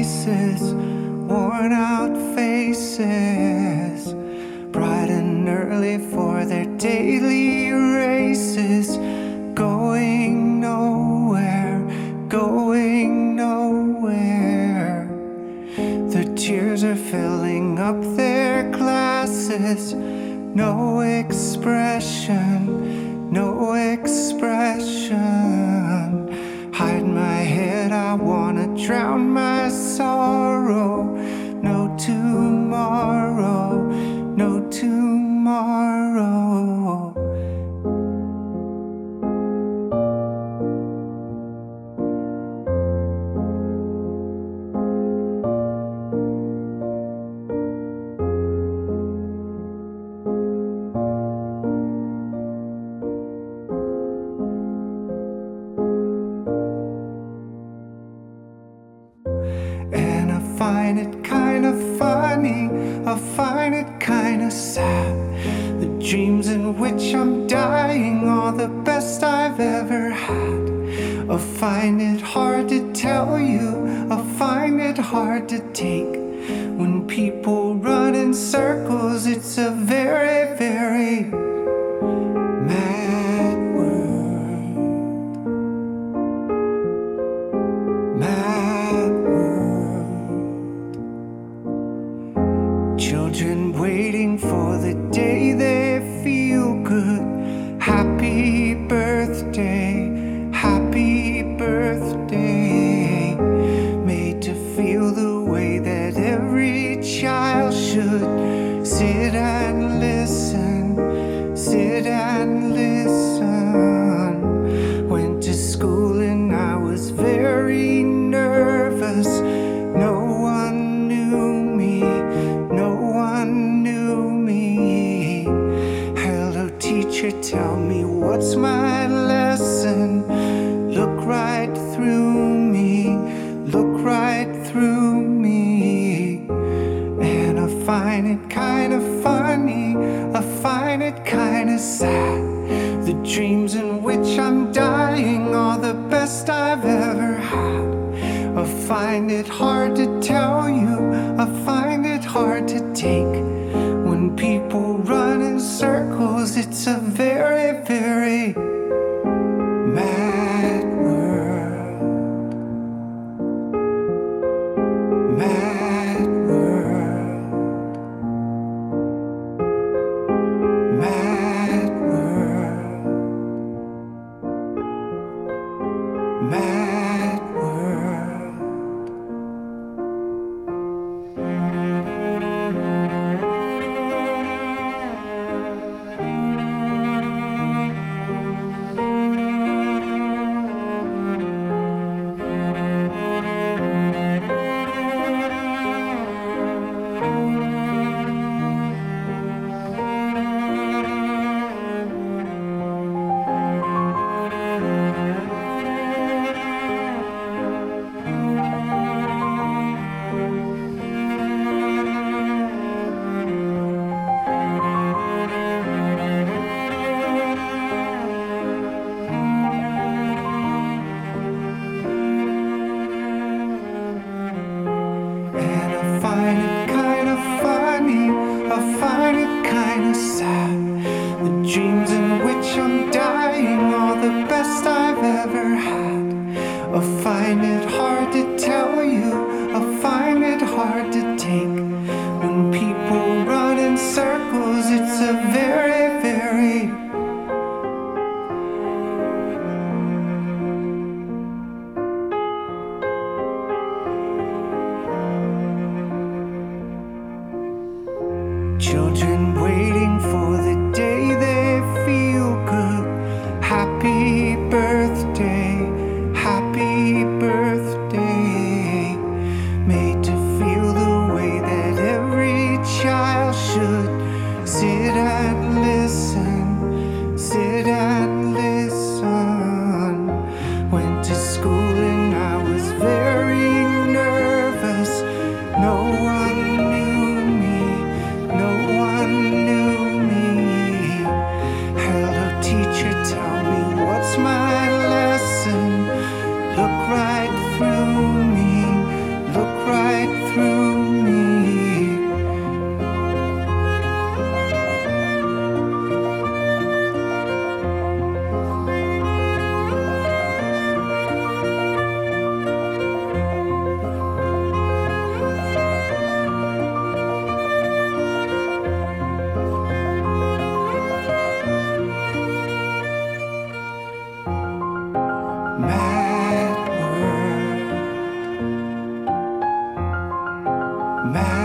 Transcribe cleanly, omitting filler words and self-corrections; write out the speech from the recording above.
places, worn out faces, bright and early for their daily races, going nowhere, going nowhere. The tears are filling up their glasses, no expression, no expression. Hide my head, I wanna drown my sorrow. No tomorrow, no tomorrow. And I find it kinda funny, I find it kinda sad. The dreams in which I'm dying are the best I've ever had. I find it hard to tell you, I find it hard to take. When people run in circles, it's a very, very mad world. Mad world. Children waiting for the day they feel good. Happy birthday, happy birthday. Made to feel the way that every child should. Sit and listen, sit and listen. Went to school and I was very nervous. No one knew me, no one knew me. Hello teacher, tell me what's my lesson. Look right through me, look right through me. And I find it kinda funny, I find it kinda sad. The dreams in which I'm dying are the best I've ever had. I find it hard to tell you, I find it hard to take. When people run in circles, it's a very, very mad world. Mad world. Mad world. Mad world. And I find it kinda funny, I find it kinda sad. The dreams in which I'm dying are the best I've ever had. I find it hard to tell you, I find it hard to take. When people run in circles, it's a very, very children waiting for the day they feel good. Happy birthday, happy birthday. Made to feel the way that every child should. Sit and listen, sit and listen. Went to school and I was very nervous. No one knew me, no one knew me. Hello teacher, tell me what's my lesson. Look right through me, look right Mad